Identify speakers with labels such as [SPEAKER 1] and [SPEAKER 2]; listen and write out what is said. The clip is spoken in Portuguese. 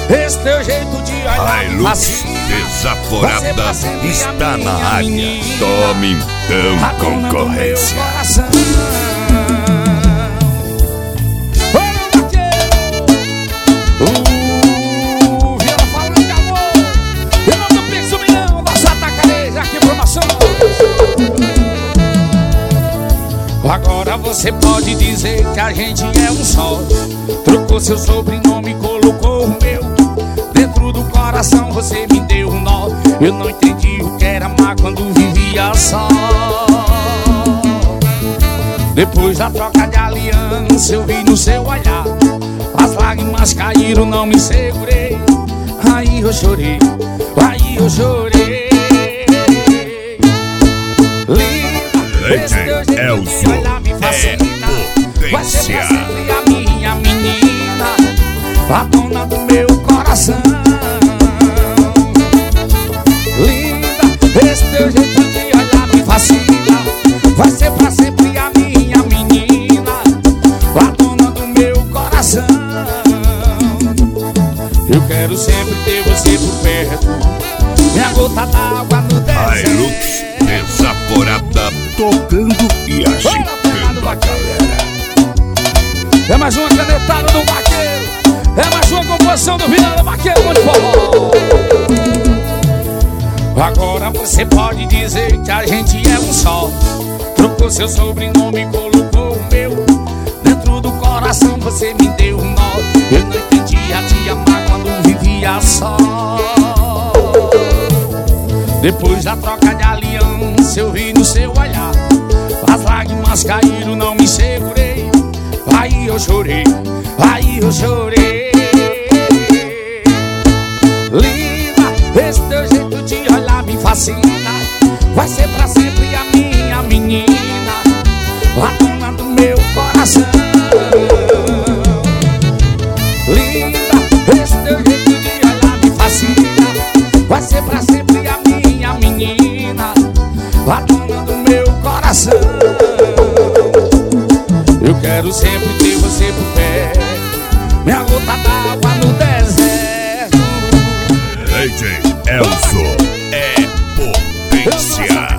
[SPEAKER 1] esse teu jeito de olhar me
[SPEAKER 2] Hilux
[SPEAKER 1] fascina.
[SPEAKER 2] Desaforada está na área.
[SPEAKER 1] Menina,
[SPEAKER 2] Tome então, concorrência.
[SPEAKER 1] Vila falando de amor. Em nome do Pix 1 milhão, nossa atacareja aqui promoção. Agora você pode dizer que a gente é um só. Trocou seu sobrenome e colocou o meu. Dentro do coração você me deu um nó. Eu não entendi o que era amar quando vivia só. Depois da troca de aliança eu vi no seu olhar. As lágrimas caíram, não me segurei. Aí eu chorei, aí eu chorei. Linda, esse teu jeito de olhar me fascina. Vai ser pra sempre a minha menina, a dona do meu coração. Linda, esse teu jeito de olhar me fascina. Vai ser pra sempre a minha menina, a dona do meu coração. Eu quero sempre ter você por perto, minha gota d'água no deserto.
[SPEAKER 2] Hilux Desaforada tocando e agitando a galera.
[SPEAKER 1] É mais uma canetada do vaqueiro, é mais uma composição do Vila do Vaqueiro, muito forró. Agora você pode dizer que a gente é um só. Trocou seu sobrenome e colocou o meu. Dentro do coração você me deu um nó. Eu não entendia te amar quando vivia só. Depois da troca de aliança eu vi no seu olhar. As lágrimas caíram, não me segurei. Aí eu chorei, aí eu chorei. Linda, esse teu jeito de olhar me fascina. Vai ser pra sempre a minha menina, a dona do meu coração. Linda, esse teu jeito de olhar me fascina. Vai ser pra sempre a minha menina, a dona do meu coração. Eu quero sempre ter você por perto, minha gota d'água no deserto.
[SPEAKER 2] DJ Elzo é potência.